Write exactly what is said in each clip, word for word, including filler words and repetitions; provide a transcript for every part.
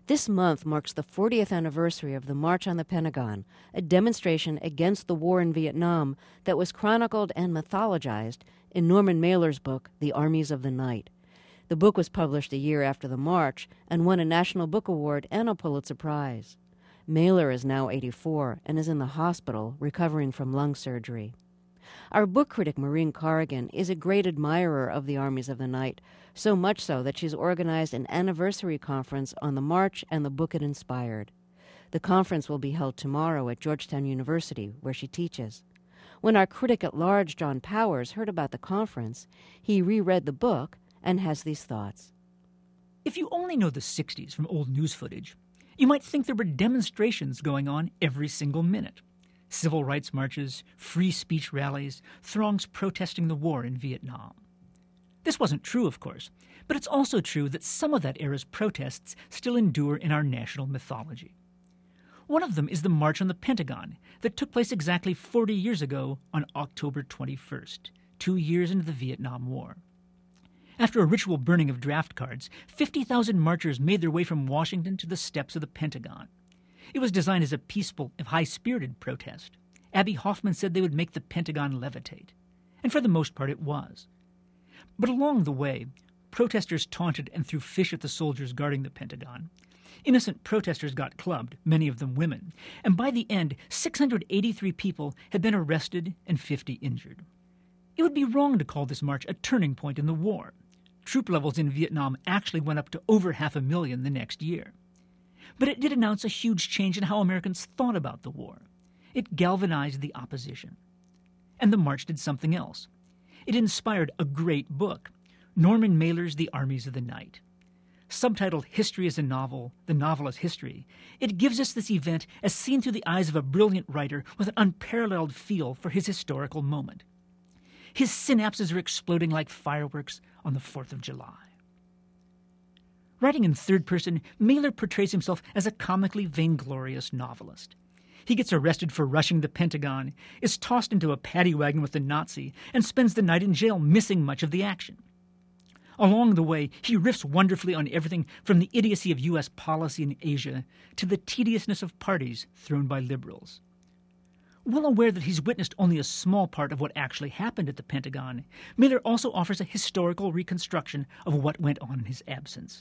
This month marks the fortieth anniversary of the March on the Pentagon, a demonstration against the war in Vietnam that was chronicled and mythologized in Norman Mailer's book, The Armies of the Night. The book was published a year after the march and won a National Book Award and a Pulitzer Prize. Mailer is now eighty-four and is in the hospital recovering from lung surgery. Our book critic Maureen Corrigan is a great admirer of the Armies of the Night, so much so that she's organized an anniversary conference on the march and the book it inspired. The conference will be held tomorrow at Georgetown University, where she teaches. When our critic at large, John Powers, heard about the conference, he reread the book and has these thoughts. If you only know the sixties from old news footage, you might think there were demonstrations going on every single minute. Civil rights marches, free speech rallies, throngs protesting the war in Vietnam. This wasn't true, of course, but it's also true that some of that era's protests still endure in our national mythology. One of them is the March on the Pentagon that took place exactly forty years ago on October twenty-first, two years into the Vietnam War. After a ritual burning of draft cards, fifty thousand marchers made their way from Washington to the steps of the Pentagon. It was designed as a peaceful, if high-spirited protest. Abby Hoffman said they would make the Pentagon levitate. And for the most part it was. But along the way, protesters taunted and threw fish at the soldiers guarding the Pentagon. Innocent protesters got clubbed, many of them women, and by the end, six hundred eighty-three people had been arrested and fifty injured. It would be wrong to call this march a turning point in the war. Troop levels in Vietnam actually went up to over half a million the next year. But it did announce a huge change in how Americans thought about the war. It galvanized the opposition. And the march did something else. It inspired a great book, Norman Mailer's The Armies of the Night. Subtitled History as a Novel, The Novel as History, it gives us this event as seen through the eyes of a brilliant writer with an unparalleled feel for his historical moment. His synapses are exploding like fireworks on the fourth of July. Writing in third person, Mailer portrays himself as a comically vainglorious novelist. He gets arrested for rushing the Pentagon, is tossed into a paddy wagon with a Nazi, and spends the night in jail, missing much of the action. Along the way, he riffs wonderfully on everything from the idiocy of U S policy in Asia to the tediousness of parties thrown by liberals. Well aware that he's witnessed only a small part of what actually happened at the Pentagon, Mailer also offers a historical reconstruction of what went on in his absence.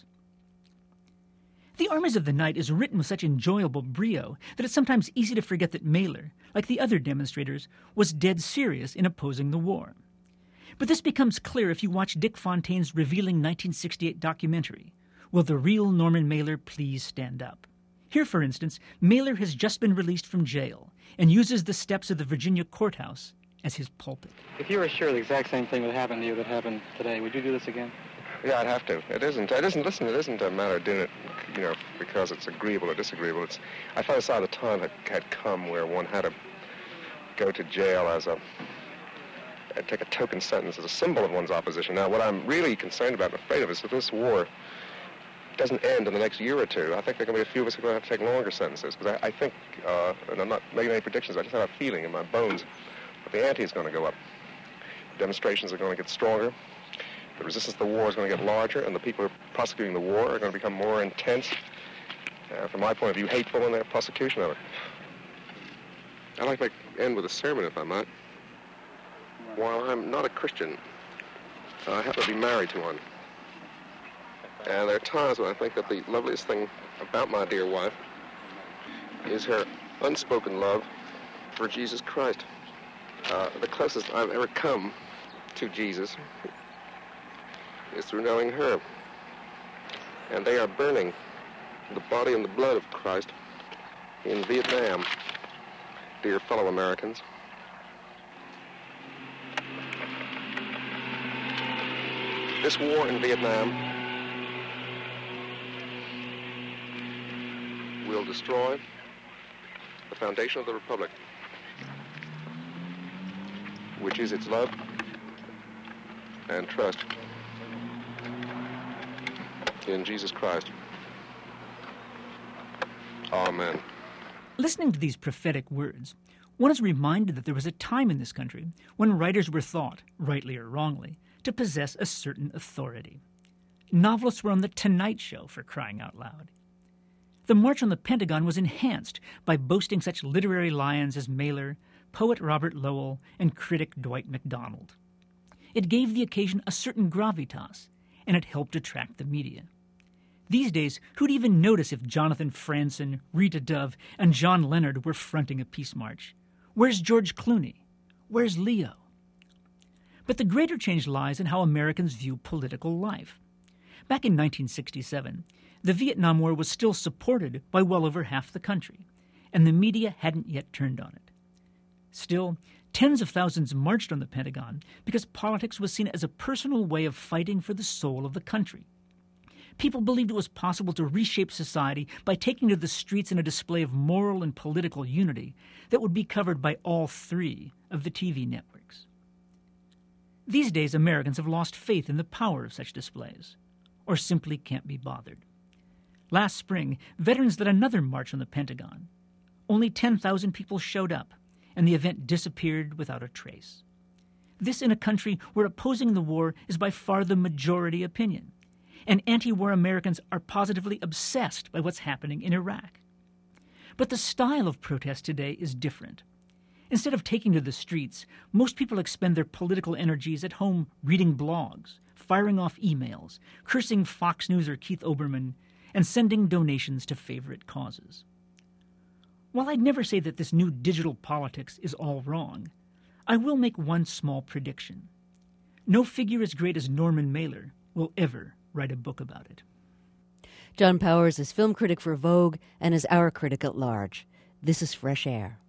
The Armies of the Night is written with such enjoyable brio that it's sometimes easy to forget that Mailer, like the other demonstrators, was dead serious in opposing the war. But this becomes clear if you watch Dick Fontaine's revealing nineteen sixty-eight documentary, Will the Real Norman Mailer Please Stand Up? Here, for instance, Mailer has just been released from jail and uses the steps of the Virginia courthouse as his pulpit. If you were sure the exact same thing would happen to you that happened today, would you do this again? Yeah, I'd have to. It isn't. It isn't. Listen, it isn't a matter of doing it, you know, because it's agreeable or disagreeable. It's. I thought I saw the time had, had come where one had to go to jail as a take a token sentence as a symbol of one's opposition. Now, what I'm really concerned about and afraid of is that this war doesn't end in the next year or two. I think there are going to be a few of us who are going to have to take longer sentences because I, I think, uh, and I'm not making any predictions. I just have a feeling in my bones that the ante is going to go up. Demonstrations are going to get stronger. The resistance to the war is going to get larger, and the people who are prosecuting the war are going to become more intense, uh, from my point of view, hateful in their prosecution of it. I'd like to end with a sermon, if I might. While I'm not a Christian, I happen to be married to one. And there are times when I think that the loveliest thing about my dear wife is her unspoken love for Jesus Christ. Uh, the closest I've ever come to Jesus is through knowing her. And they are burning the body and the blood of Christ in Vietnam, dear fellow Americans. This war in Vietnam will destroy the foundation of the Republic, which is its love and trust in Jesus Christ. Amen. Listening to these prophetic words, one is reminded that there was a time in this country when writers were thought, rightly or wrongly, to possess a certain authority. Novelists were on the Tonight Show, for crying out loud. The March on the Pentagon was enhanced by boasting such literary lions as Mailer, poet Robert Lowell, and critic Dwight MacDonald. It gave the occasion a certain gravitas, and it helped attract the media. These days, who'd even notice if Jonathan Franzen, Rita Dove, and John Leonard were fronting a peace march? Where's George Clooney? Where's Leo? But the greater change lies in how Americans view political life. Back in nineteen sixty-seven, the Vietnam War was still supported by well over half the country, and the media hadn't yet turned on it. Still, tens of thousands marched on the Pentagon because politics was seen as a personal way of fighting for the soul of the country. People believed it was possible to reshape society by taking to the streets in a display of moral and political unity that would be covered by all three of the T V networks. These days, Americans have lost faith in the power of such displays, or simply can't be bothered. Last spring, veterans led another march on the Pentagon. Only ten thousand people showed up, and the event disappeared without a trace. This in a country where opposing the war is by far the majority opinion, and anti-war Americans are positively obsessed by what's happening in Iraq. But the style of protest today is different. Instead of taking to the streets, most people expend their political energies at home reading blogs, firing off emails, cursing Fox News or Keith Olbermann, and sending donations to favorite causes. While I'd never say that this new digital politics is all wrong, I will make one small prediction. No figure as great as Norman Mailer will ever write a book about it. John Powers is film critic for Vogue and is our critic at large. This is Fresh Air.